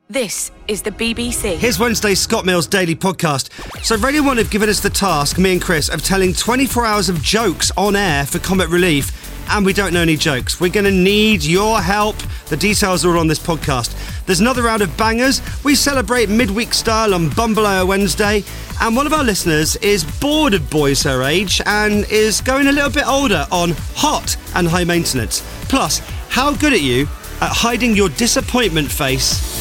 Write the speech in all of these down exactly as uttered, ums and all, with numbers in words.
This is the B B C. Here's Wednesday's Scott Mills Daily Podcast. So Radio one have given us the task, me and Chris, of telling twenty-four hours of jokes on air for Comic Relief, and we don't know any jokes. We're going to need your help. The details are all on this podcast. There's another round of bangers. We celebrate midweek style on Bumble Wednesday, and one of our listeners is bored of boys her age and is going a little bit older on hot and high maintenance. Plus, how good are you at hiding your disappointment face?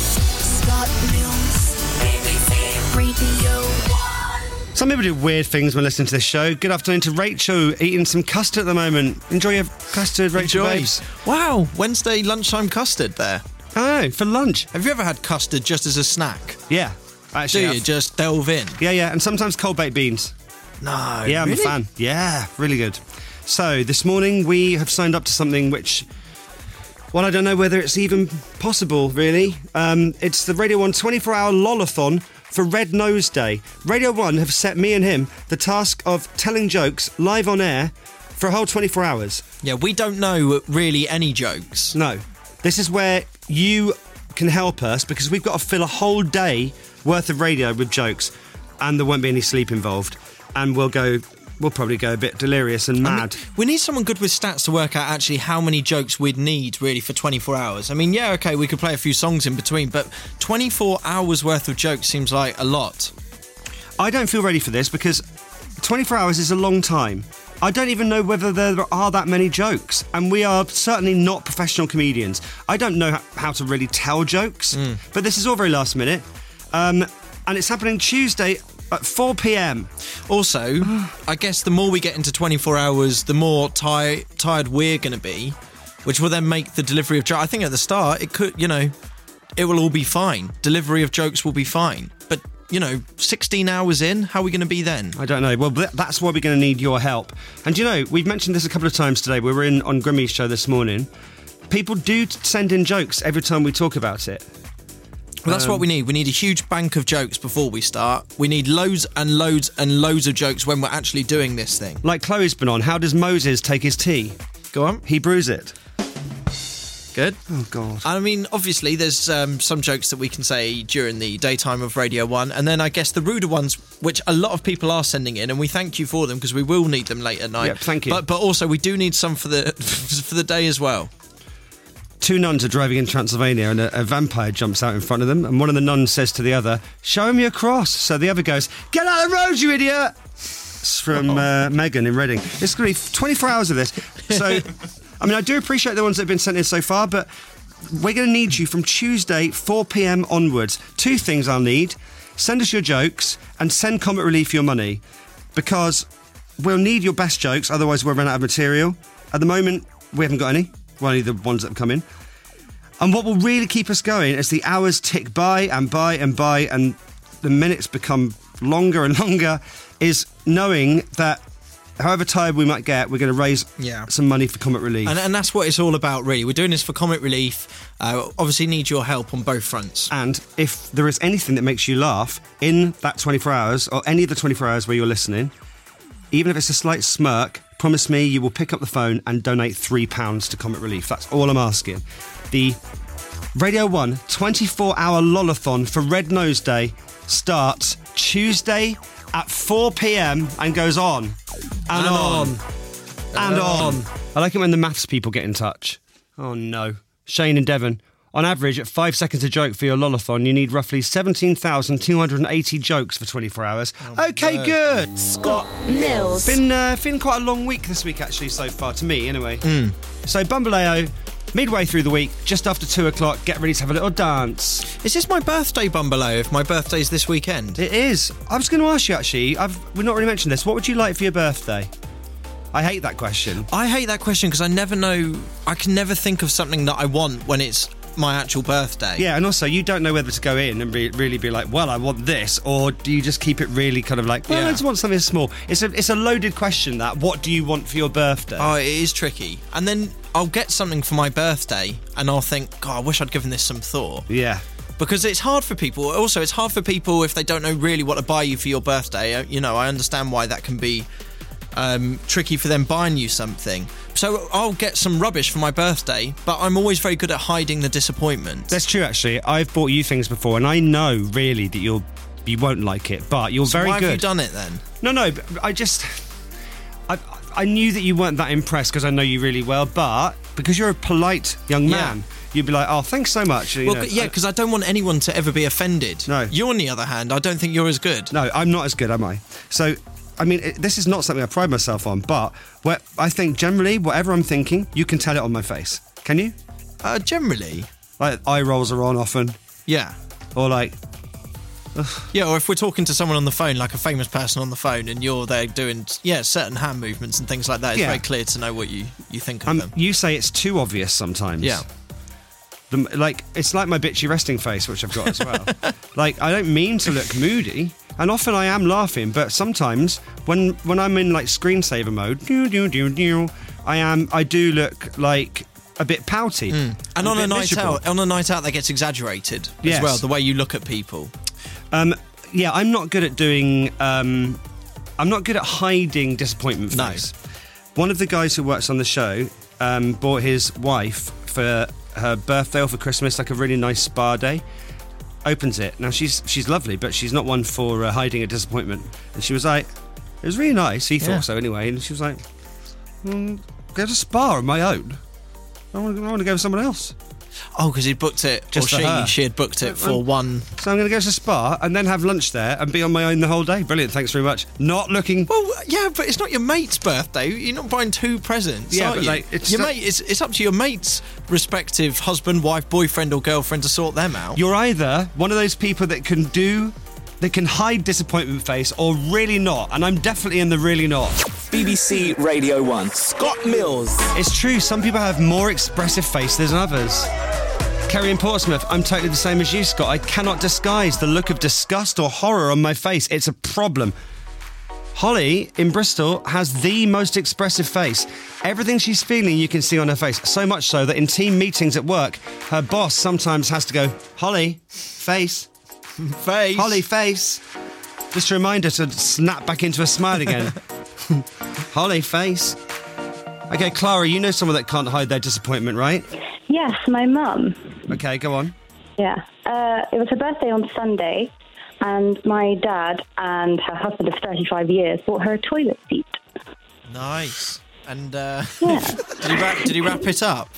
Some people do weird things when listening to this show. Good afternoon to Rachel, eating some custard at the moment. Enjoy your custard, Rachel Enjoy. Babes. Wow, Wednesday lunchtime custard there. Oh, for lunch. Have you ever had custard just as a snack? Yeah, actually. Do you have. just delve in? Yeah, yeah, and sometimes cold baked beans. No, Yeah, I'm really? a fan. Yeah, really good. So, this morning we have signed up to something which, well, I don't know whether it's even possible, really. Um, it's the Radio one twenty-four hour lolathon for Red Nose Day. Radio one have set me and him the task of telling jokes live on air for a whole twenty-four hours. Yeah, we don't know really any jokes. No. This is where you can help us, because we've got to fill a whole day worth of radio with jokes, and there won't be any sleep involved. And we'll go... We'll probably go a bit delirious and mad. I mean, we need someone good with stats to work out actually how many jokes we'd need really for twenty-four hours. I mean, yeah, okay, we could play a few songs in between, but twenty-four hours worth of jokes seems like a lot. I don't feel ready for this because twenty-four hours is a long time. I don't even know whether there are that many jokes, and we are certainly not professional comedians. I don't know how to really tell jokes, mm. but this is all very last minute. Um, and it's happening Tuesday at four p.m. Also, I guess the more we get into twenty-four hours, the more ti- tired we're going to be, which will then make the delivery of jokes... I think at the start, it could, you know, it will all be fine. Delivery of jokes will be fine. But, you know, sixteen hours in, how are we going to be then? I don't know. Well, that's why we're going to need your help. And, you know, we've mentioned this a couple of times today. We were in on Grimmy's show this morning. People do send in jokes every time we talk about it. Well, that's um, what we need. We need a huge bank of jokes before we start. We need loads and loads and loads of jokes when we're actually doing this thing. Like Chloe's been on. How does Moses take his tea? Go on. He brews it. Good. Oh, God. I mean, obviously, there's um, some jokes that we can say during the daytime of Radio one, and then I guess the ruder ones, which a lot of people are sending in, and we thank you for them because we will need them late at night. Yeah, thank you. But, but also, we do need some for the for the day as well. Two nuns are driving in Transylvania and a, a vampire jumps out in front of them, and one of the nuns says to the other, "Show me your cross." So the other goes, "Get out of the road, you idiot!" It's from uh, Megan in Reading. It's going to be twenty-four hours of this. So, I mean, I do appreciate the ones that have been sent in so far, but we're going to need you from Tuesday, four p.m. onwards. Two things I'll need. Send us your jokes and send Comic Relief your money, because we'll need your best jokes, otherwise we'll run out of material. At the moment, we haven't got any. Well, only the ones that have come in. And what will really keep us going as the hours tick by and by and by and the minutes become longer and longer is knowing that however tired we might get, we're going to raise yeah. some money for Comic Relief. And, and that's what it's all about, really. We're doing this for Comic Relief. Uh, obviously need your help on both fronts. And if there is anything that makes you laugh in that twenty-four hours, or any of the twenty-four hours where you're listening, even if it's a slight smirk, promise me you will pick up the phone and donate three pounds to Comic Relief. That's all I'm asking. The Radio one twenty-four hour lolathon for Red Nose Day starts Tuesday at four p.m. and goes on. And, and on. on. And and on. on. I like it when the maths people get in touch. Oh, no. Shane and Devon. On average, at five seconds a joke for your lolathon, you need roughly seventeen thousand two hundred eighty jokes for twenty-four hours. Oh, OK, no. good. Scott Mills. Been, uh, been quite a long week this week, actually, so far, to me, anyway. Mm. So, Bumbaleo, midway through the week, just after two o'clock, get ready to have a little dance. Is this my birthday, Bumbaleo, if my birthday's this weekend? It is. I was going to ask you, actually, I've we've not really mentioned this. What would you like for your birthday? I hate that question. I hate that question because I never know... I can never think of something that I want when it's my actual birthday. Yeah, and also you don't know whether to go in and be, really be like, well, I want this, or do you just keep it really kind of like, well, Yeah. I just want something small. It's a it's a loaded question, that. What do you want for your birthday? Oh, it is tricky. And then I'll get something for my birthday and I'll think, God, I wish I'd given this some thought. Yeah. Because it's hard for people. Also, it's hard for people if they don't know really what to buy you for your birthday. You know, I understand why that can be um, tricky for them buying you something. So I'll get some rubbish for my birthday, but I'm always very good at hiding the disappointment. That's true, actually. I've bought you things before, and I know really that you'll you won't like it, but you're so very why good. Why have you done it then? No, no, but I just I I knew that you weren't that impressed because I know you really well, but because you're a polite young man, yeah. you'd be like, "Oh, thanks so much." You well, know, yeah, because I don't want anyone to ever be offended. No, you on the other hand, I don't think you're as good. No, I'm not as good, am I? So. I mean, it, this is not something I pride myself on, but where I think generally, whatever I'm thinking, you can tell it on my face. Can you? Uh, generally. Like, eye rolls are on often. Yeah. Or like... Ugh. Yeah, or if we're talking to someone on the phone, like a famous person on the phone, and you're there doing, yeah, certain hand movements and things like that, it's yeah. very clear to know what you, you think of um, them. You say it's too obvious sometimes. Yeah. The, like, it's like my bitchy resting face, which I've got as well. Like, I don't mean to look moody... And often I am laughing, but sometimes when when I'm in like screensaver mode, doo, doo, doo, doo, I am I do look like a bit pouty. Mm. And on a a night miserable. out, on a night out, that gets exaggerated yes. as well. The way you look at people. Um, yeah, I'm not good at doing. Um, I'm not good at hiding disappointment face. No. One of the guys who works on the show um, bought his wife for her birthday or for Christmas like a really nice spa day. Opens it. Now, she's she's lovely, but she's not one for uh, hiding a disappointment. And she was like, it was really nice. He thought yeah. so anyway. And she was like, mm, go to spa on my own. I want to, I want to go with someone else. Oh, because he'd booked it, Just or for she, her. she had booked it for um, one... So I'm going to go to spa and then have lunch there and be on my own the whole day. Brilliant, thanks very much. Not looking... Well, yeah, but it's not your mate's birthday. You're not buying two presents, yeah, are but you? like, it's your not- mate, it's, it's up to your mate's respective husband, wife, boyfriend or girlfriend to sort them out. You're either one of those people that can do... that can hide disappointment face or really not. And I'm definitely in the really not. B B C Radio one. Scott Mills. It's true, some people have more expressive faces than others. Kerry in Portsmouth, I'm totally the same as you, Scott. I cannot disguise the look of disgust or horror on my face. It's a problem. Holly in Bristol has the most expressive face. Everything she's feeling you can see on her face. So much so that in team meetings at work, her boss sometimes has to go, Holly, face. Face. Holly, face. Just a reminder to snap back into a smile again. Holly, face. Okay, Clara, you know someone that can't hide their disappointment, right? Yes, my mum. Okay, go on. Yeah. Uh, it was her birthday on Sunday, and my dad and her husband of thirty-five years bought her a toilet seat. Nice. And uh, Yeah. did, he wrap, did he wrap it up?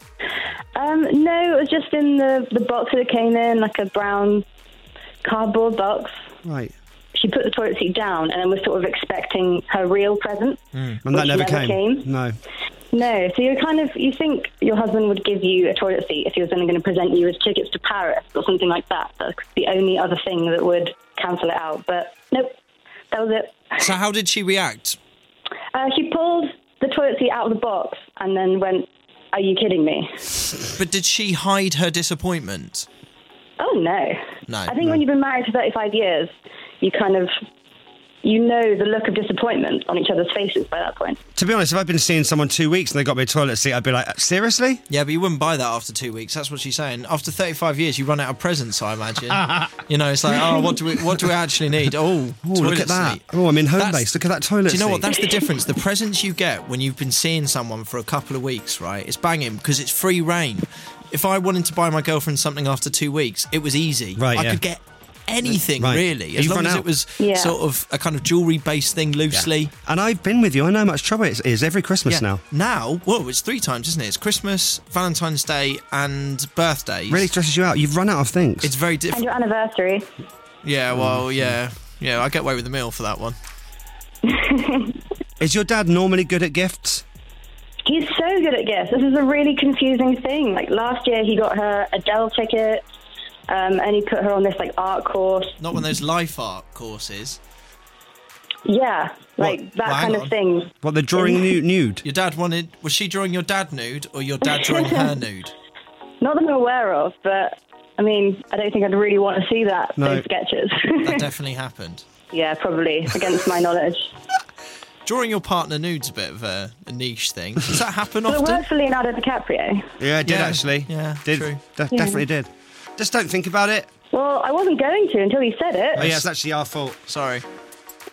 Um, no, it was just in the, the box that it came in, like a brown cardboard box. Right. She put the toilet seat down and then was sort of expecting her real present. Mm. And that which never, never came. came. No. No, so you're kind of, you think your husband would give you a toilet seat if he was then going to present you with tickets to Paris or something like that. That's the only other thing that would cancel it out. But nope, that was it. So how did she react? Uh, she pulled the toilet seat out of the box and then went, are you kidding me? But did she hide her disappointment? Oh, no. No. I think no. when you've been married for thirty-five years, you kind of, you know the look of disappointment on each other's faces by that point. To be honest, if I'd been seeing someone two weeks and they got me a toilet seat, I'd be like, seriously? Yeah, but you wouldn't buy that after two weeks. That's what she's saying. After thirty-five years, you run out of presents, I imagine. You know, it's like, oh, what do we what do we actually need? Oh, Oh, toilet look at that. seat. Oh, I'm in home That's- base. Look at that toilet Do you know what? seat. That's the difference. The presents you get when you've been seeing someone for a couple of weeks, right? It's banging because it's free reign. If I wanted to buy my girlfriend something after two weeks, it was easy. Right, I yeah. could get anything, Right. really, as You've long run as out. it was Yeah. sort of a kind of jewellery-based thing loosely. And I've been with you. I know how much trouble it is every Christmas now. Now, whoa, it's three times, isn't it? It's Christmas, Valentine's Day, and birthdays. Really stresses you out. You've run out of things. It's very And different. your anniversary. Yeah, well, yeah. Yeah, I get away with the meal for that one. Is your dad normally good at gifts? He's so good at gifts. This is a really confusing thing. Like last year, he got her Adele ticket, um, and he put her on this like art course. Not one of those life art courses. Yeah, like What? that Well, hang kind on. of thing. What, they're drawing nu- nude? Your dad wanted... Was she drawing your dad nude or your dad drawing her nude? Not that I'm aware of, but I mean, I don't think I'd really want to see that. No. Those sketches. That definitely happened. Yeah, probably against my knowledge. Drawing your partner nude's a bit of a, a niche thing. Does that happen But it often? worked for Leonardo DiCaprio. Yeah, it did Yeah. actually. Yeah, did. true. De- Yeah. Definitely did. Just don't think about it. Well, I wasn't going to until he said it. Oh, yeah, it's actually our fault. Sorry.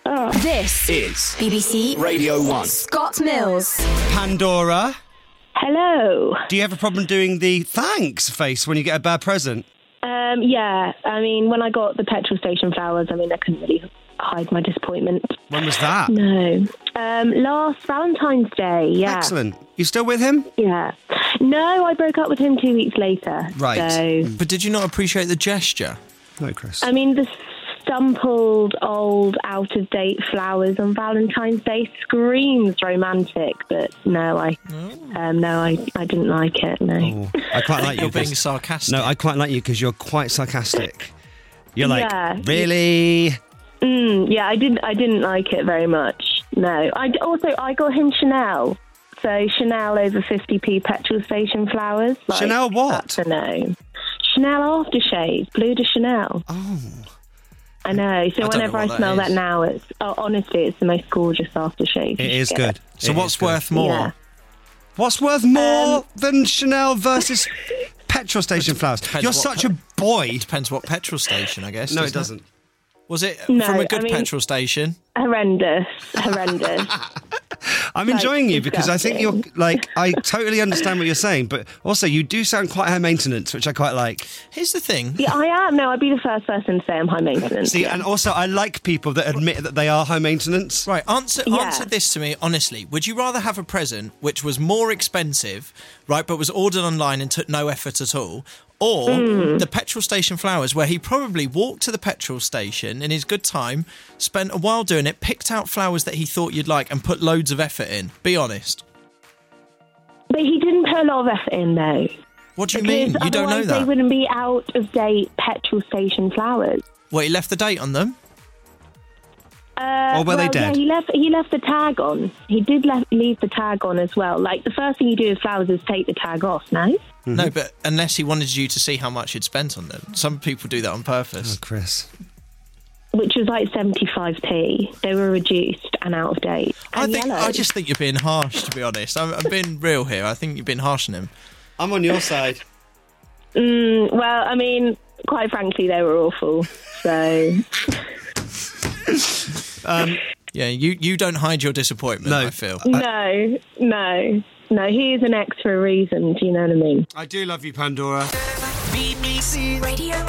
This is B B C Radio one. Scott Mills. Pandora, Hello. do you have a problem doing the thanks face when you get a bad present? Um, yeah, I mean, when I got the petrol station flowers, I mean, I couldn't really hide my disappointment. When was that? No. Um, last Valentine's Day, yeah. Excellent. You still with him? Yeah. No, I broke up with him two weeks later. Right. So, But did you not appreciate the gesture? No, Chris. I mean, the stumpled, old, out-of-date flowers on Valentine's Day screams romantic, but no, I, um, no, I, I didn't like it. No. Oh, I quite like you. You're being 'cause- sarcastic. No, I quite like you because you're quite sarcastic. You're like, Yeah. really? Mm, yeah, I didn't. I didn't like it very much. No. I also I got him Chanel. So Chanel over fifty p petrol station flowers. Like, Chanel what? That's a no. Chanel aftershave, Bleu de Chanel. Oh. I know. So I don't whenever know I what smell that that, is. now, it's oh, honestly, it's the most gorgeous aftershave. It You is should get good. So It what's is good. worth more? Yeah. What's worth more Um, than Chanel versus petrol station flowers? depends You're what such pe- a boy. Depends what petrol station, I guess. No, it doesn't doesn't. Was it No, from a good I mean- petrol station? Horrendous. Horrendous. I'm enjoying you because I think you're disgusting. like, I totally understand what you're saying, but also you do sound quite high maintenance, which I quite like. Here's the thing. Yeah, I am. No, I'd be the first person to say I'm high maintenance. See, yeah. and also I like people that admit that they are high maintenance. Right, answer Yeah. answer this to me honestly. Would you rather have a present which was more expensive, right, but was ordered online and took no effort at all, or Hmm. the petrol station flowers where he probably walked to the petrol station in his good time, spent a while doing it, picked out flowers that he thought you'd like and put loads of effort in? Be honest. But he didn't put a lot of effort in, though. What do you Because mean? You don't know otherwise they that? wouldn't be out of date petrol station flowers. Well, he left the date on them. Uh, Or were they well, dead? Yeah, he left. He left the tag on. He did left, leave the tag on as well. Like the first thing you do with flowers is take the tag off. No. Mm-hmm. No, but unless he wanted you to see how much he'd spent on them. Some people do that on purpose. Oh, Chris. Which was like seventy-five p. They were reduced and out of date. I And think yellow. I just think you're being harsh, to be honest. I'm, I'm being real here. I think you're being harsh on him. I'm on your side. Mm, well, I mean, quite frankly, they were awful. So Yeah, you, you don't hide your disappointment, No. I feel. no, no, no. He is an ex for a reason. Do you know what I mean? I do love you, Pandora. B B C Radio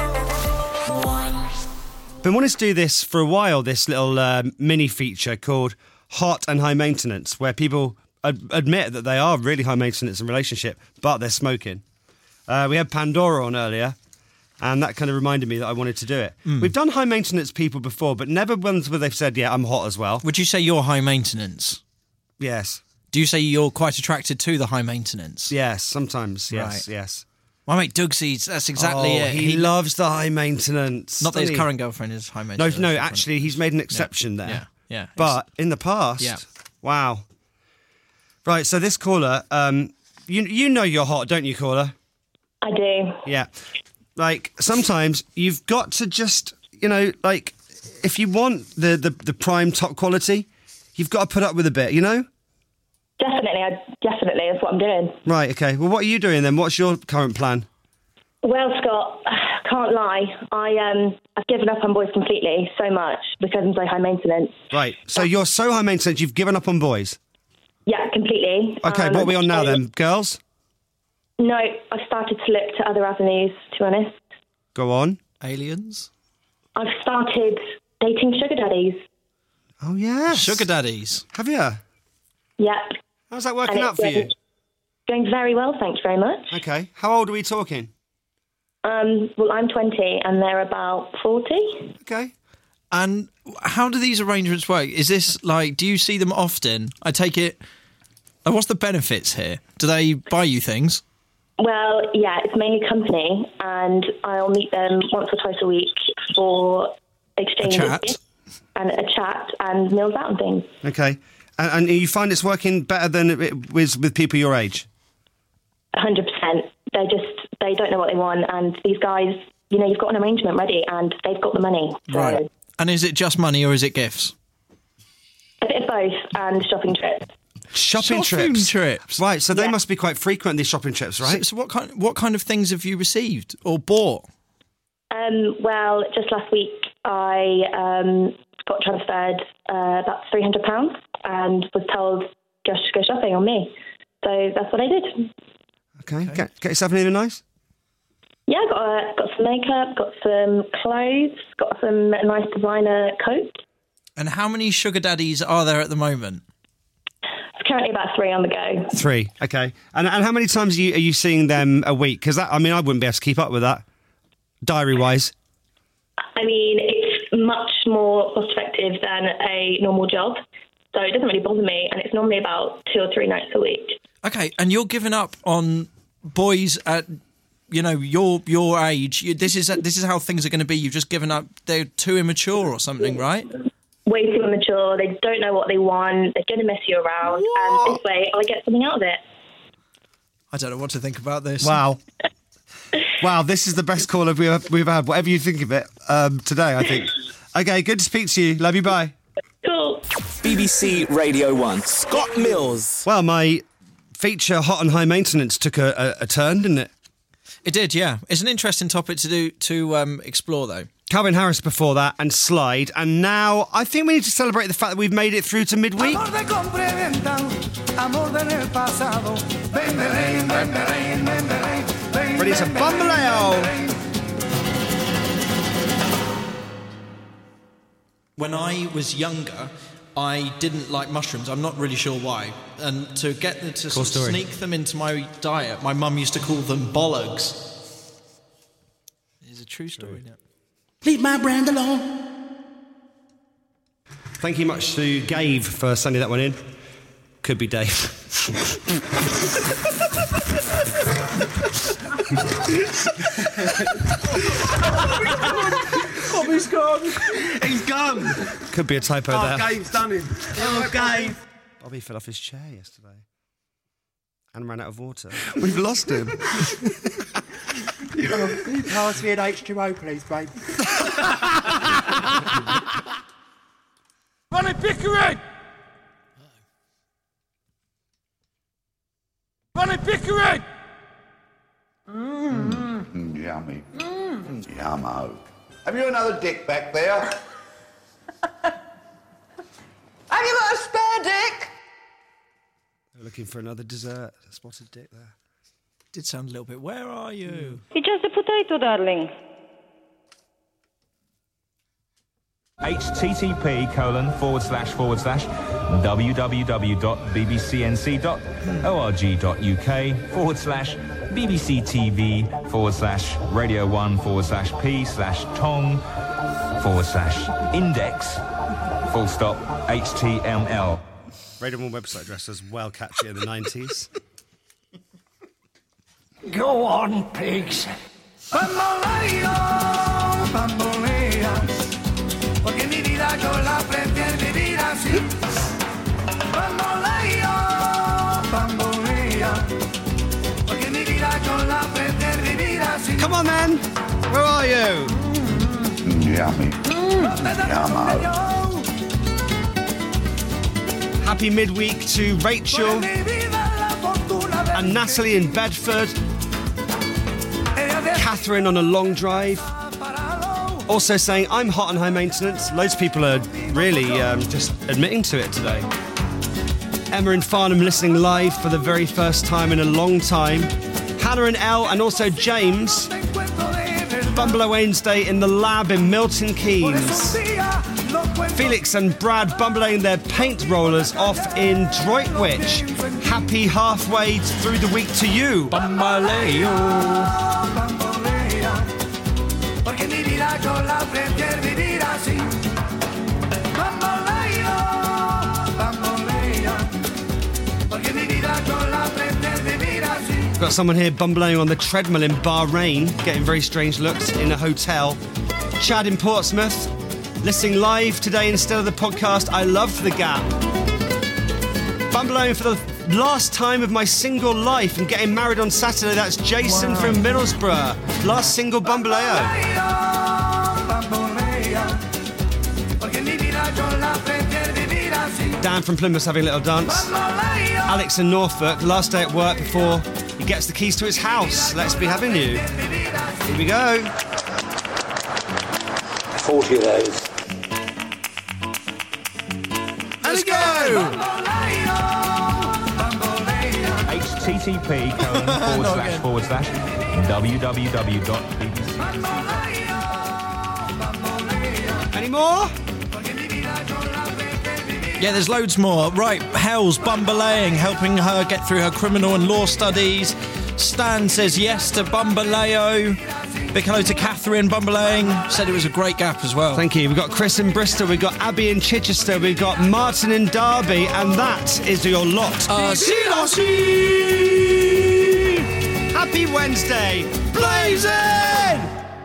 one. Been wanting to do this for a while, this little uh, mini feature called Hot and High Maintenance, where people ad- admit that they are really high maintenance in a relationship, but they're smoking. Uh, we had Pandora on earlier, and that kind of reminded me that I wanted to do it. We've done high maintenance people before, but never ones where they've said, yeah, I'm hot as well. Would you say you're high maintenance? Yes. Do you say you're quite attracted to the high maintenance? Yes, sometimes, yes, Right. yes. My mate Dougsy's, that's exactly oh, it. He, loves the high maintenance. Not that his doesn't he? current girlfriend is high No, maintenance. no, actually, he's made an exception there. Yeah, yeah. But in the past, Yeah. wow. Right, so this caller, um, you you know you're hot, don't you, caller? I do. Yeah. Like, sometimes you've got to just, you know, like, if you want the, the, the prime top quality, you've got to put up with a bit, you know? Definitely, I, definitely, that's what I'm doing. Right, okay. Well, what are you doing then? What's your current plan? Well, Scott, can't lie. I um, I've given up on boys completely, so much because I'm so high maintenance. Right, so you're so high maintenance, you've given up on boys. Yeah, completely. Okay, Um, what are we on now I- then? Girls? No, I've started to look to other avenues. To be honest, Go on. Aliens? I've started dating sugar daddies. Oh, yes. Sugar daddies. Have you? Yep. How's that working And out it's for you? going- Going very well, thank you very much. Okay. How old are we talking? Um, well, I'm twenty and they're about forty. Okay. And how do these arrangements work? Is this like, do you see them often? I take it. And what's the benefits here? Do they buy you things? Well, yeah, it's mainly company, and I'll meet them once or twice a week for exchange A chat? and a chat and meals out and things. Okay. And, and you find it's working better than it was with people your age? one hundred percent. They just, they don't know what they want, and these guys, you know, you've got an arrangement ready, and they've got the money. So Right. And is it just money or is it gifts? a bit of both, and shopping trips. Shopping, Shopping trips. trips. Right, so they Yeah. must be quite frequent, these shopping trips, right? So, so what kind what kind of things have you received or bought? Um, well, just last week, I um, got transferred uh, about three hundred pounds and was told just to go shopping on me. So that's what I did. Okay, okay. Get, get yourself anything nice? Yeah, got uh, got some makeup, got some clothes, got some nice designer coat. And how many sugar daddies are there at the moment? It's currently about three on the go. Three, okay. And and how many times are you, are you seeing them a week? Because I mean, I wouldn't be able to keep up with that, diary-wise. I mean, it's much more cost-effective than a normal job, so it doesn't really bother me, and it's normally about two or three nights a week. Okay, and you're giving up on boys at, you know, your your age. You, this is this is how things are going to be. You've just given up. They're too immature or something, right? Way too immature. They don't know what they want. They're going to mess you around, what? And this way, I get something out of it. I don't know what to think about this. Wow. Wow, this is the best call we've, we've had, whatever you think of it, um, today, I think. Okay, good to speak to you. Love you, bye. Cool. B B C Radio one. Scott Mills. Well, my feature, Hot and High Maintenance, took a, a, a turn, didn't it? It did, yeah. It's an interesting topic to do to um, explore, though. Calvin Harris before that, and Slide. And now, I think we need to celebrate the fact that we've made it through to midweek. Ready to bambaleo! When I was younger, I didn't like mushrooms. I'm not really sure why. And to get them to Cool sort of story. sneak them into my diet, my mum used to call them bollocks. It's a true story now. Leave my brand alone. Thank you much to Gabe for sending that one in. Could be Dave. Oh, he's gone. He's gone. Could be a typo Oh, there. Gabe's done him. Oh, Gabe. Bobby fell off his chair yesterday and ran out of water. We've lost him. Can you pass me an H two O, please, babe? Ronnie Pickering! Ronnie Pickering! Mm, yummy. Mm. Yummo. Have you another dick back there? Have you got a spare dick? They're looking for another dessert. A spotted dick there. Did sound a little bit. Where are you? It's just a potato, darling. http colon forward slash forward slash www.bbcnc.org.uk forward slash bbctv forward slash radio one forward slash p slash tong forward slash index full stop html. Radio one website address was well catchy in the nineties. Go on, pigs. Bamboleo, bamboleo. Porque mi vida yo la prefiero vivir así. Bamboleo, bamboleo. Porque mi vida yo la prefiero vivir así. Come on, then. Where are you? Mm, yummy. Yummo. Happy midweek to Rachel and Natalie in Bedford. Catherine on a long drive. Also saying, I'm hot and high maintenance. Loads of people are really um, just admitting to it today. Emma in Farnham listening live for the very first time in a long time. Hannah and Elle, and also James. Bumble Wednesday in the lab in Milton Keynes. Felix and Brad bumbling their paint rollers off in Droitwich. Happy halfway through the week to you. Bambaleo. Porque mi vida yo la prefiero vivir así. Bamboleo, bamboleo. Porque mi vida yo la prefiero vivir así. Got someone here bumbling on the treadmill in Bahrain, getting very strange looks in a hotel. Chad in Portsmouth, listening live today instead of the podcast. I love the Gap. Bumbling for the last time of my single life and getting married on Saturday. That's Jason wow. from Middlesbrough. Last single bumbaleo. Dan from Plymouth having a little dance. Alex in Norfolk, last day at work before he gets the keys to his house. Let's be having you. Here we go. forty of those. Let's go! http colon forward Not slash again. forward slash www dot b b c. Any more? Yeah, there's loads more. Right, Hell's bumbelaying, helping her get through her criminal and law studies. Stan says yes to Bumbaleo. Big hello to Catherine Bumbelaying. Said it was a great gap as well. Thank you. We've got Chris in Bristol, we've got Abby in Chichester, we've got Martin in Derby, and that is your lot. Uh, Happy Wednesday! Blazing!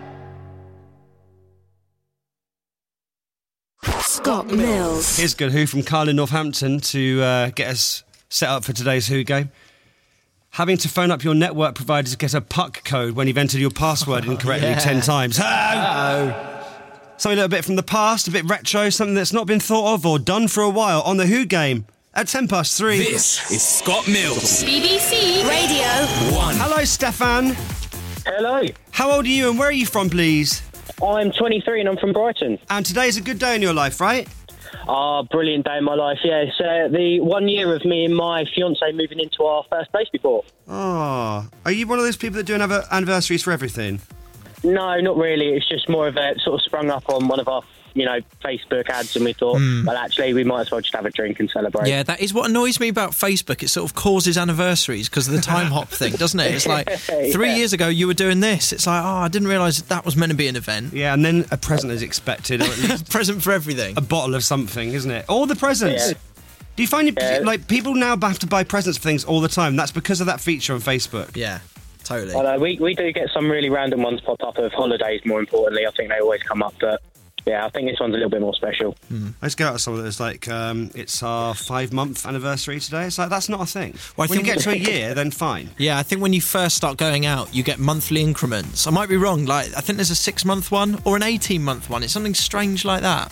Scott Mills. Here's Good Who from Carl in Northampton to uh, get us set up for today's Who game. Having to phone up your network provider to get a puck code when you've entered your password incorrectly yeah. ten times. Oh! Something a little bit from the past, a bit retro, something that's not been thought of or done for a while on the Who game at ten past three. This is Scott Mills. B B C Radio One. Hello, Stefan. Hello. How old are you and where are you from, please? I'm twenty-three and I'm from Brighton. And today's a good day in your life, right? Ah, brilliant day in my life, yeah. It's uh, the one year of me and my fiancée moving into our first place before. Oh, are you one of those people that do anniver- anniversaries for everything? No, not really. It's just more of a sort of sprung up on one of our, you know, Facebook ads, and we thought, Mm. well, actually, we might as well just have a drink and celebrate. Yeah, that is what annoys me about Facebook. It sort of causes anniversaries because of the time hop thing, doesn't it? It's like three Yeah. years ago you were doing this. It's like, oh, I didn't realise that, that was meant to be an event. Yeah, and then a present is expected, or at least Present for everything. a bottle of something, isn't it? All the presents. Yeah. Do you find you, Yeah. like people now have to buy presents for things all the time? That's because of that feature on Facebook. Yeah, totally. I know, we, we do get some really random ones pop up of holidays, more importantly. I think they always come up, but yeah, I think this one's a little bit more special. Let's go out with someone that's like, um, it's our five-month anniversary today. It's like, that's not a thing. Well, I when you think- get to a year, then fine. Yeah, I think when you first start going out, you get monthly increments. I might be wrong. Like, I think there's a six-month one or an eighteen-month one. It's something strange like that.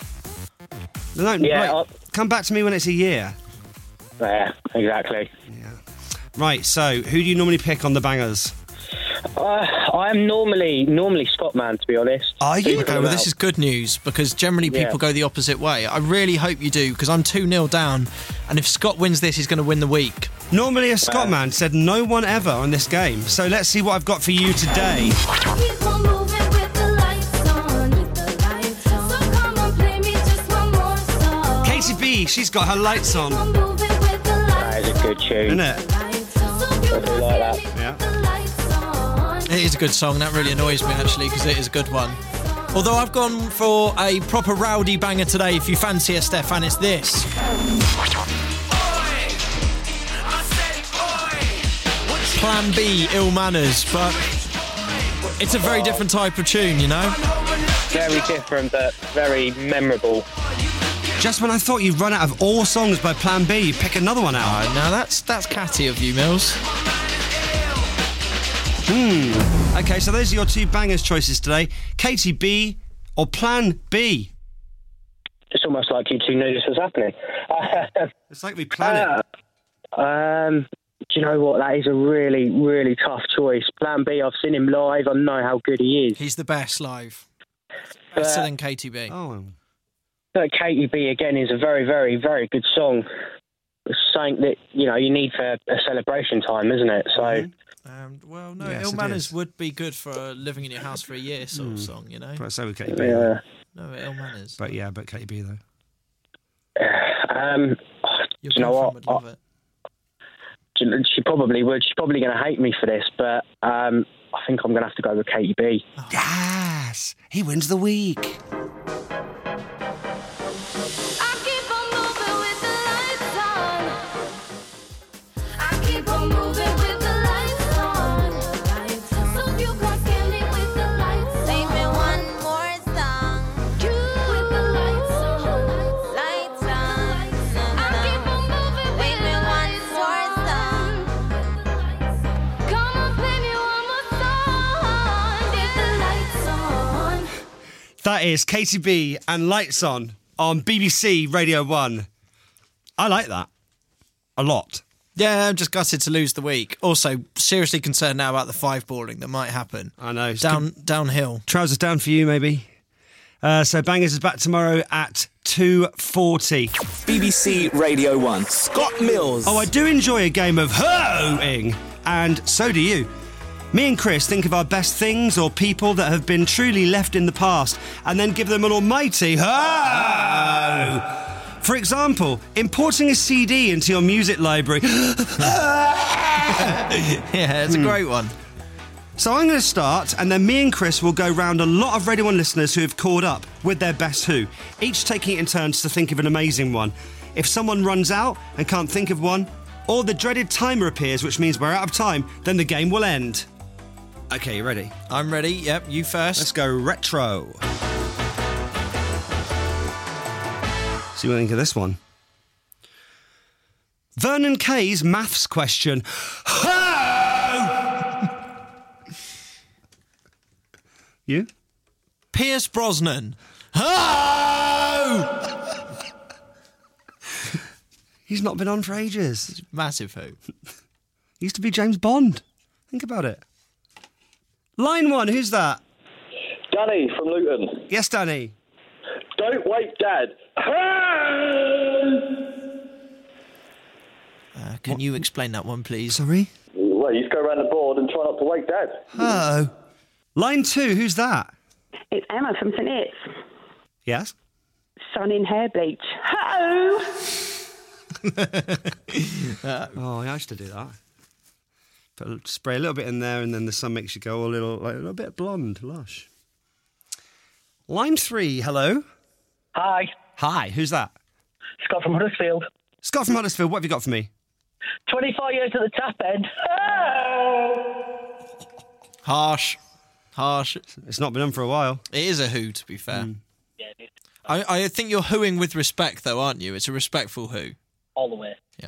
No, Yeah, right, I'll- come back to me when it's a year. Yeah, exactly. Right, so who do you normally pick on the bangers? Uh, I'm normally normally Scott man, to be honest. Are you? Okay, well, this is good news because generally people Yeah. go the opposite way. I really hope you do because I'm two nil down, and if Scott wins this, he's going to win the week. Normally a Scott man said no one ever on this game. So let's see what I've got for you today. Keep on moving with the lights on, with the lights on. So come on, play me just one more song. Katie B, she's got her lights on. Keep on moving with the That lights is a good tune. Isn't it? on. So you I do like that. Yeah. the lights on. It is a good song. That really annoys me actually because it is a good one. Although I've gone for a proper rowdy banger today. If you fancy a Stefan, it's this. Plan B, Ill Manners, but it's a very different type of tune, you know? Very different, but very memorable. Just when I thought you'd run out of all songs by Plan B, you pick another one out. Uh, now that's that's catty of you, Mills. Hmm. Okay, so those are your two bangers choices today. Katie B or Plan B? It's almost like you two knew this was happening. It's like we plan it. Um, do you know what? That is a really, really tough choice. Plan B, I've seen him live. I know how good he is. He's the best live. Better Uh, than Katie B. Oh. But Katie B, again, is a very, very, very good song. It's something that, you know, you need for a celebration time, isn't it? So, Um, well, no, Yes, Ill it Manners is. would be good for a living in your house for a year sort of song, you know? But so with Katie B. yeah. No, Ill Manners. But yeah, but Katie B though. Um, Your do you know what? girlfriend would love it. Do you know- She probably would. She's probably going to hate me for this, but um, I think I'm going to have to go with Katie B. Yes! He wins the week. I keep on moving with the lights on. I keep on moving with the lights on. So you can scare me with the lights on. Sing me one more song. With the lights on. Lights on. I keep on moving with the lights on. Come on, play me one more song. With the lights on. That is Katie B and Lights On on B B C Radio one. I like that. A lot. Yeah, I'm just gutted to lose the week. Also, seriously concerned now about the five balling that might happen. I know. Down downhill. Trousers down for you, maybe. Uh, so Bangers is back tomorrow at two forty. B B C Radio one. Scott Mills. Oh, I do enjoy a game of hoing, and so do you. Me and Chris think of our best things or people that have been truly left in the past and then give them an almighty ho! For example, importing a C D into your music library. Yeah, it's a great one. So I'm going to start, and then me and Chris will go round a lot of Radio one listeners who have called up with their best who, each taking it in turns to think of an amazing one. If someone runs out and can't think of one, or the dreaded timer appears, which means we're out of time, then the game will end. Okay, you ready? I'm ready. Yep, you first. Let's go retro. See what I think of this one. Vernon Kay's maths question. You? Pierce Brosnan. Ho! He's not been on for ages. Massive who. He used to be James Bond. Think about it. Line one, who's that? Danny from Luton. Yes, Danny. Don't wake Dad. Uh, can you explain that one, please? Sorry? Well, you just go around the board and try not to wake Dad. Oh. Line two, who's that? It's Emma from St It's. Yes? Sun in hair bleach. Ho! Oh, I used to do that. Put a, spray a little bit in there, and then the sun makes you go a little, like a little bit blonde, lush. Line three, hello. Hi. Hi, who's that? Scott from Huddersfield. Scott from Huddersfield, what have you got for me? twenty-four years at the tap end. Harsh. Harsh. It's not been on for a while. It is a who, to be fair. Mm. Yeah, it is. I, I think you're hooing with respect, though, aren't you? It's a respectful who. All the way. Yeah.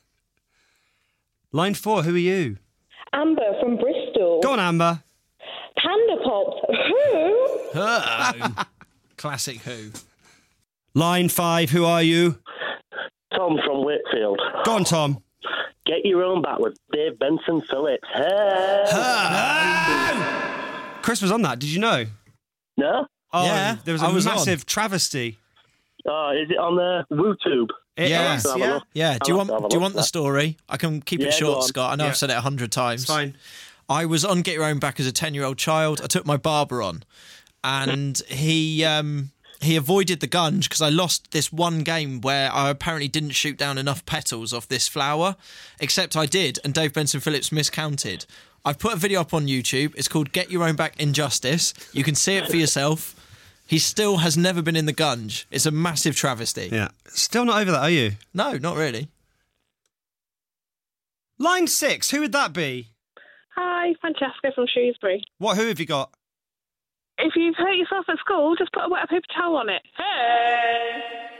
Line four, who are you? Amber from Bristol. Go on, Amber. Panda Pops. Who? Oh. Classic who. Line five, who are you? Tom from Wakefield. Go on, Tom. Get your own back with Dave Benson Phillips. Hey. Chris was on that, did you know? No? Oh, Yeah, there was I a was massive travesty. Oh, is it on the WooTube? It Yeah. is, Have a yeah. look. Yeah, do you I'll have to have want a do you look want at the that. story? I can keep Yeah, it go short, on. Scott. I know Yeah. I've said it a hundred times. It's fine. I was on Get Your Own Back as a ten-year-old child. I took my barber on, and he um, he avoided the gunge because I lost this one game where I apparently didn't shoot down enough petals off this flower, except I did, and Dave Benson Phillips miscounted. I've put a video up on YouTube. It's called Get Your Own Back Injustice. You can see it for yourself. He still has never been in the gunge. It's a massive travesty. Yeah. Still not over that, are you? No, not really. Line six, who would that be? Hi, Francesca from Shrewsbury. What, who have you got? If you've hurt yourself at school, just put a wet paper towel on it. Hey!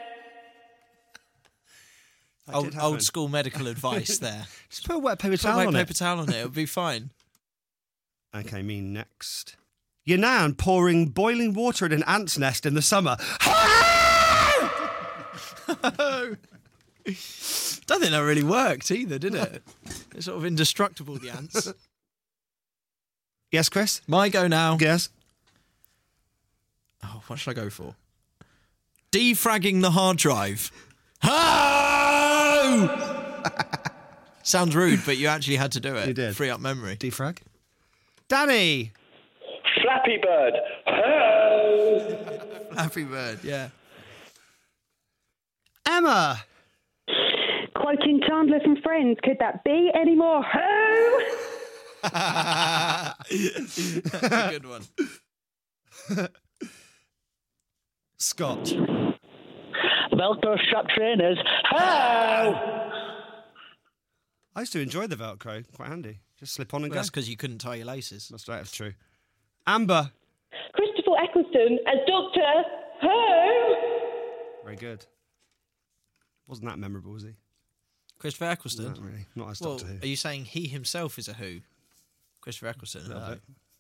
Old, old school medical advice there. Just put a wet paper Put a towel wet on paper it. towel on it. It'll be fine. Okay, me next. You're now pouring boiling water in an ant's nest in the summer. Don't think that really worked either, did it? It's sort of indestructible, the ants. Yes, Chris? My go now. Yes. Oh, what should I go for? Defragging the hard drive. Ho! Sounds rude, but you actually had to do it. You did. Free up memory. Defrag. Danny! Flappy Bird. Hey. Happy bird, yeah. Emma! Quoting Chandler from Friends, could that be any more ho? That's a good one. Scott. Velcro strap trainers. How? I used to enjoy the Velcro. Quite handy. Just slip on and Well, go. that's because you couldn't tie your laces. That's right, that's true. Amber. Christopher Eccleston as Doctor Who. Very good. Wasn't that memorable, was he? Christopher Eccleston? Not really. Not as Well, Doctor Who. are you saying he himself is a who? Christopher Eccleston? A little No. bit.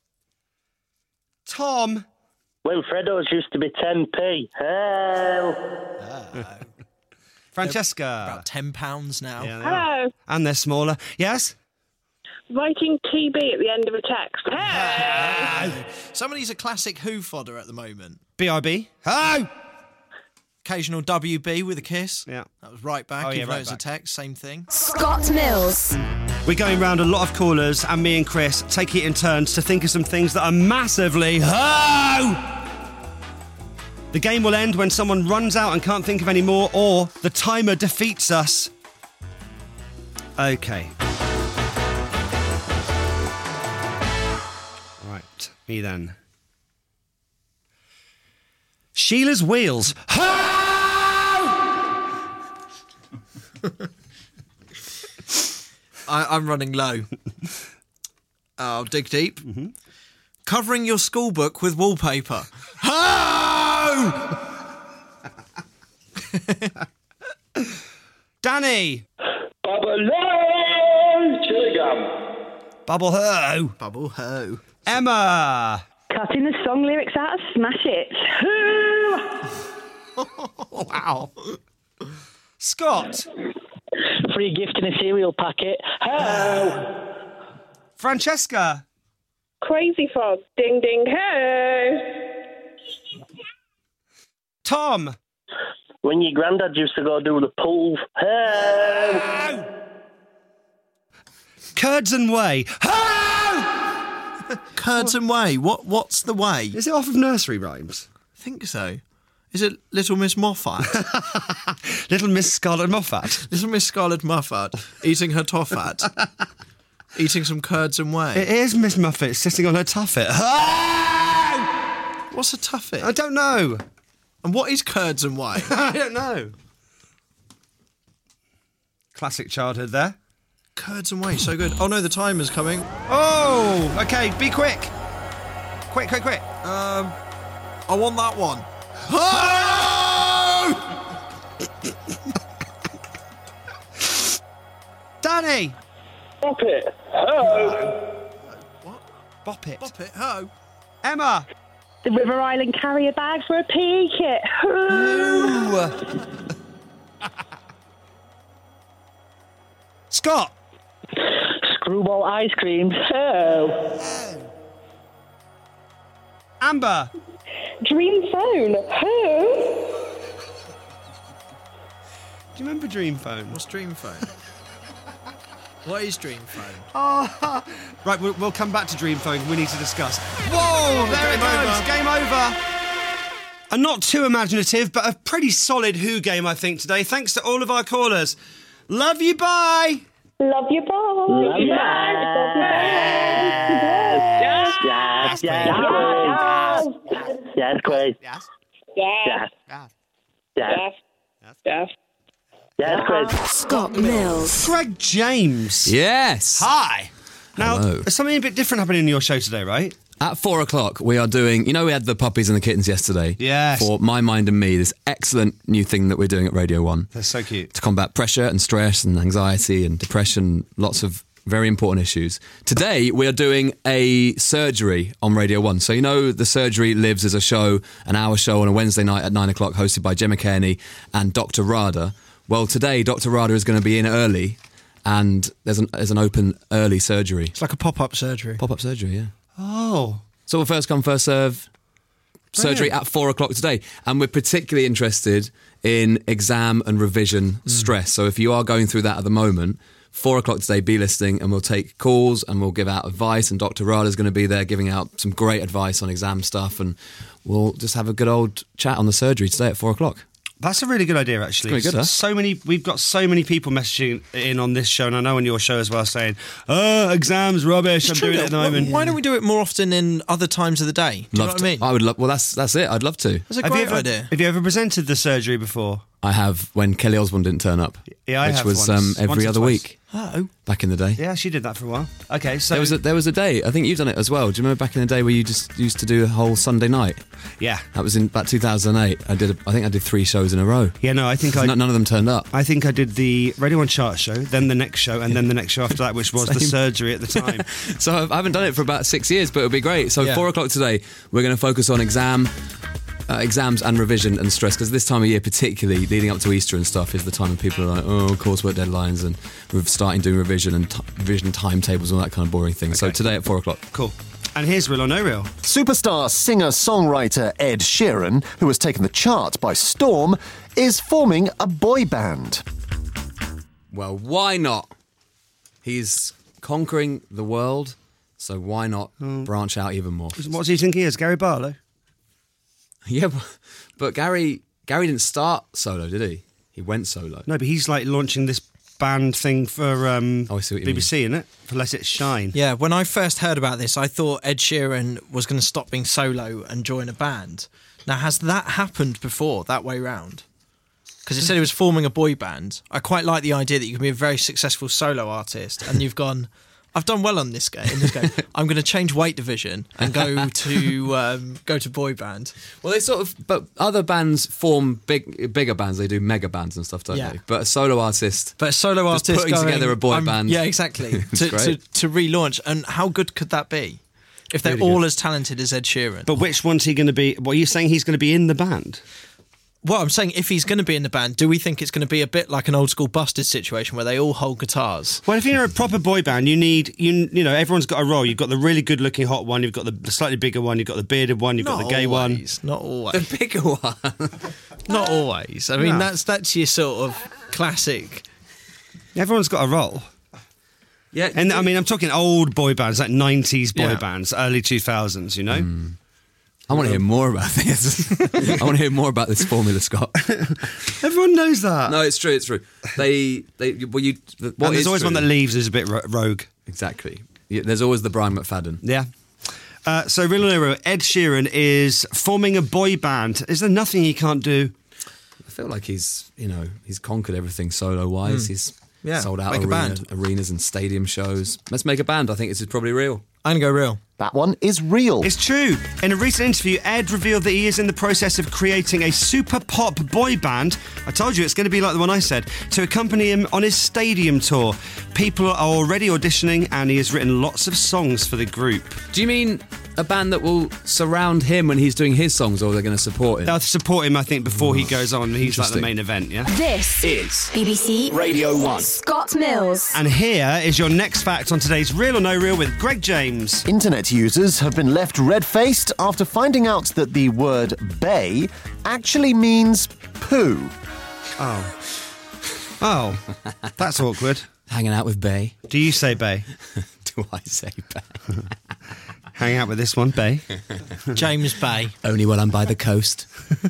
Tom. When Freddo's used to be ten p. Hell. Ah. Francesca. About ten pounds now. Yeah, they Hello. are. And they're smaller. Yes? Writing T B at the end of a text. Hey! Some of these are classic Who fodder at the moment. B R B. Oh! Occasional W B with a kiss. Yeah. That was right back. Oh, yeah, even though right it was a back. text, same thing. Scott Mills. We're going round a lot of callers, and me and Chris take it in turns to think of some things that are massively ho! The game will end when someone runs out and can't think of any more, or the timer defeats us. Okay. Right, me then. Sheila's wheels. Ho! I, I'm running low. I'll dig deep. Mm-hmm. Covering your school book with wallpaper. Ho! Danny. Bubble chewing gum. Bubble ho. Bubble ho. Emma. Cutting the song lyrics out of Smash It. Wow. Scott. Free gift in a cereal packet. How? Francesca. Crazy Frog. Ding, ding, hey! Tom. When your granddad used to go do the pool. How? Curds and Whey. Ho! Curds and Whey. What? What's the way? Is it off of nursery rhymes? I think so. Is it Little Miss Moffat? Little Miss Scarlet Moffat. Little Miss Scarlet Moffat eating her toffat. Eating some curds and whey. It is Miss Muffet sitting on her tuffet. Ho! What's a tuffet? I don't know. And what is curds and whey? I don't know. Classic childhood there. Curds and whey, so good. Oh no, the timer's coming. Oh, okay, be quick. Quick, quick, quick. Um, I want that one. Danny. Bop it. Ho. What? Bop it. Bop it, ho. Emma. The River Island carrier bag for a P E kit. Ooh. Scott. Screwball ice creams. How? Amber. Dream phone. Who? Do you remember Dream Phone? What's Dream Phone? What is Dream Phone? Oh. Right, we'll, we'll come back to Dream Phone. We need to discuss. Whoa, there it Game goes. over. Game over. A not too imaginative, but a pretty solid Who game, I think, today. Thanks to all of our callers. Love you, bye. Love you, bye. Love you, bye. Yes, yes, yes, Chris. Yes. Yes. Yes. Yes. Yes. Yes, Chris. Scott Mills. Greg James. Yes. Hi. Now, Hello. there's something a bit different happening in your show today, right? At four o'clock, we are doing, you know, we had the puppies and the kittens yesterday. Yes. For My Mind and Me, this excellent new thing that we're doing at Radio one. They're so cute. To combat pressure and stress and anxiety and depression, lots of very important issues. Today, we are doing a surgery on Radio one. So, you know, The Surgery Lives as a show, an hour show on a Wednesday night at nine o'clock, hosted by Gemma Kearney and Doctor Rada. Well, today, Doctor Rada is going to be in early, and there's an, there's an open early surgery. It's like a pop-up surgery. Pop-up surgery, yeah. Oh. So we'll first come, first serve surgery Brilliant. at four o'clock today. And we're particularly interested in exam and revision stress. So if you are going through that at the moment, four o'clock today, be listening, and we'll take calls and we'll give out advice. And Doctor Rada's going to be there giving out some great advice on exam stuff. And we'll just have a good old chat on the surgery today at four o'clock. That's a really good idea, actually. It's pretty good, huh? So many, we've got so many people messaging in on this show, and I know on your show as well, saying, "Oh, exams rubbish." I'm True, doing it at the though. moment. Why don't we do it more often in other times of the day? Do you know Love what to. I mean? I would love. Well, that's that's it. I'd love to. That's a Have you great ever, idea. Have you ever presented the surgery before? I have when Kelly Osbourne didn't turn up. Yeah, I which have was once. um, every Once or other twice. week Oh. back in the day. Yeah, she did that for a while. Okay, so There was a, there was a day. I think you've done it as well. Do you remember back in the day where you just used to do a whole Sunday night? yeah, That was in about two thousand eight. I did. A, I think I did three shows in a row. yeah. No, I think I. None, none of them turned up. I think I did the Radio One chart show, then the next show, and then the next show after that, which was the Same. surgery at the time. So I've- I haven't done it for about six years, but it'll be great. So Yeah. four o'clock today, we're going to focus on exam uh, exams and revision and stress, because this time of year, particularly leading up to Easter and stuff, is the time when people are like, oh, coursework deadlines and we're starting doing revision and t- revision timetables and all that kind of boring thing. So today at four o'clock. Cool. And here's Real or No Real. Superstar singer-songwriter Ed Sheeran, who has taken the chart by storm, is forming a boy band. Well, why not? He's conquering the world, so why not branch out even more? What's he thinking is? Gary Barlow? Yeah, but, but Gary Gary didn't start solo, did he? He went solo. No, but he's like launching this band thing for um, oh, I see what you B B C, isn't it? For Let It Shine. Yeah, when I first heard about this, I thought Ed Sheeran was going to stop being solo and join a band. Now, has that happened before, that way round? Because he said he was forming a boy band. I quite like the idea that you can be a very successful solo artist and you've gone, I've done well on this game. In this game, I'm going to change weight division and go to um, go to boy band. Well, they sort of, but other bands form big, bigger bands. They do mega bands and stuff, don't Yeah. they? But a solo artist, but a solo just artist putting going, together a boy I'm- band. Yeah, exactly. It's to, great. to to relaunch, and how good could that be? If they're Really all good. as talented as Ed Sheeran. But which one's he going to be? What are you saying? He's going to be in the band? Well, I'm saying if he's going to be in the band, do we think it's going to be a bit like an old school Busted situation where they all hold guitars? Well, if you're a proper boy band, you need you you know everyone's got a role. You've got the really good looking hot one. You've got the, the slightly bigger one. You've got the bearded one. You've got Not the gay always, Not always. The bigger one. Not always. I mean, No. that's that's your sort of classic. Everyone's got a role. Yeah, and I mean, I'm talking old boy bands, like nineties boy Yeah. bands, early two thousands. You know. Mm. I want to hear more about this. I want to hear more about this formula, Scott. Everyone knows that. No, it's true. It's true. They, they. Well, you. What and there's is always true- one that leaves who's a bit ro- rogue. Exactly. Yeah, there's always the Brian McFadden. Yeah. Uh, so, Real or No Real, Ed Sheeran is forming a boy band. Is there nothing he can't do? I feel like he's, you know, he's conquered everything solo wise. Mm. He's Yeah, sold out make a arena, band. arenas and stadium shows. Let's make a band. I think this is probably real. I'm going to go real. That one is real. It's true. In a recent interview, Ed revealed that he is in the process of creating a super pop boy band. I told you it's going to be like the one I said, to accompany him on his stadium tour. People are already auditioning and he has written lots of songs for the group. Do you mean a band that will surround him when he's doing his songs, or they're going to support him? They'll support him, I think, before he goes on. He's like the Interesting. main event, yeah? This is B B C Radio one. Scott Mills. And here is your next fact on today's Real or No Real with Greg James. Internet users have been left red-faced after finding out that the word bay actually means poo. Oh. Oh, that's awkward. Hanging out with Bay. Do you say Bay? Do I say Bay? Hang out with this one, Bay. James Bay. Only when I'm by the coast.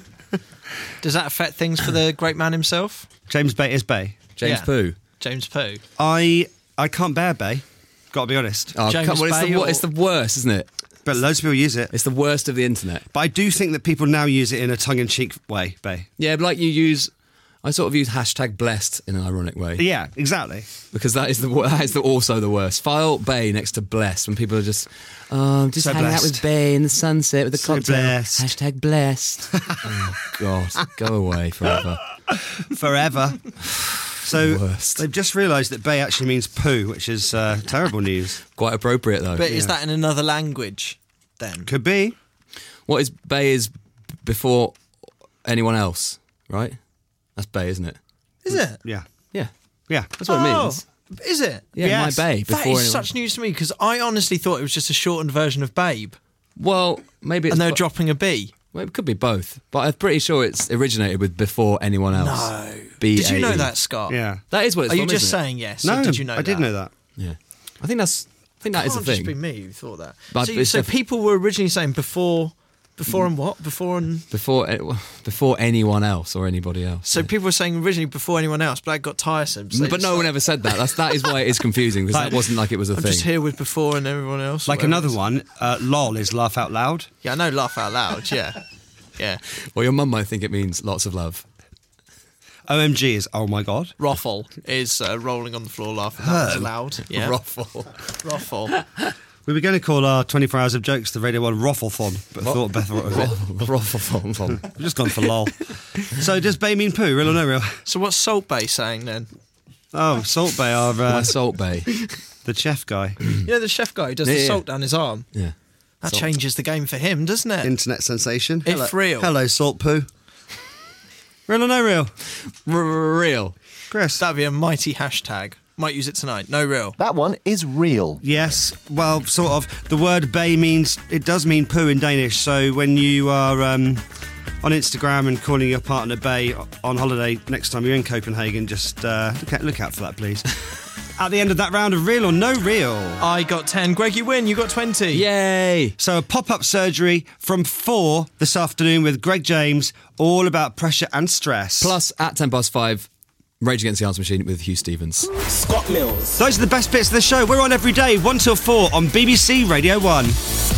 Does that affect things for the great man himself? James Bay is Bay. James Yeah. Pooh. James Pooh. I I can't bear Bay. Got to be honest. Oh, James come on, it's Bay the, wo- or- it's the worst, isn't it? But loads of people use it. It's the worst of the internet. But I do think that people now use it in a tongue-in-cheek way, Bay. Yeah, but like you use, I sort of use hashtag blessed in an ironic way. Yeah, exactly. Because that is the wo- that is the, also the worst. File Bay next to blessed when people are just, oh, I'm just So hanging out blessed. with Bay in the sunset with a So cocktail. blessed. Hashtag blessed. Oh God, go away forever. Forever. So Worst. they've just realised that Bay actually means poo, which is uh, terrible news. Quite appropriate though. But is Yeah. that in another language then? Could be. What is Bay is before anyone else, right? That's Bay, isn't it? Is it? Yeah. Yeah, Yeah. that's what it Oh, means. Is it? Yeah, Yes. my Bay before That is anyone. such news to me because I honestly thought it was just a shortened version of Babe. Well, maybe it's And they're bo- dropping a B. Well, it could be both, but I'm pretty sure it's originated with before anyone else. No. B Did you know A E. that, Scott? Yeah. That is what it's Are you from, just isn't it? saying yes? No, or did you know I that? did know that. Yeah, I think that's. I think that is the Can't just thing. be me who thought that. But so it's so def- people were originally saying before, before and what? Before and... Before, before anyone else or anybody else. So people were saying originally before anyone else, but that got tiresome. So but it's no like, one ever said that. That's that is why it is confusing because Like- that wasn't like it was a I'm thing. just here with before and everyone else. Like whatever another it is. one, uh, lol is laugh out loud. Yeah, I know laugh out loud, yeah. Yeah. Well, your mum might think it means lots of love. O M G is oh my god. Ruffle is uh, rolling on the floor laughing out loud. Yeah. Ruffle. Ruffle. We were going to call our twenty-four hours of jokes the Radio one Rufflethon, but thought Beth what was it. Ruffle. We've just gone for lol. So does Bay mean poo, real or no real? So what's Salt Bay saying then? Oh, Salt Bay are My uh, Salt Bay. the chef guy. You know the chef guy who does Yeah, the yeah. salt down his arm? Yeah. That Salt. changes the game for him, doesn't it? Internet sensation. If Hello. real. Hello, Salt Poo. Real or no real? Real. Chris. That'd be a mighty hashtag. Might use it tonight. No real. That one is real. Yes, well, sort of. The word bay means, it does mean poo in Danish. So when you are um, on Instagram and calling your partner bay on holiday next time you're in Copenhagen, just uh, look, out, look out for that, please. At the end of that round of real or no real. I got ten. Greg, you win. You got twenty. Yay! So a pop-up surgery from four this afternoon with Greg James, all about pressure and stress. Plus, at ten past five, Rage Against the Answer Machine with Hugh Stevens. Scott Mills. Those are the best bits of the show. We're on every day, one till four on B B C Radio one.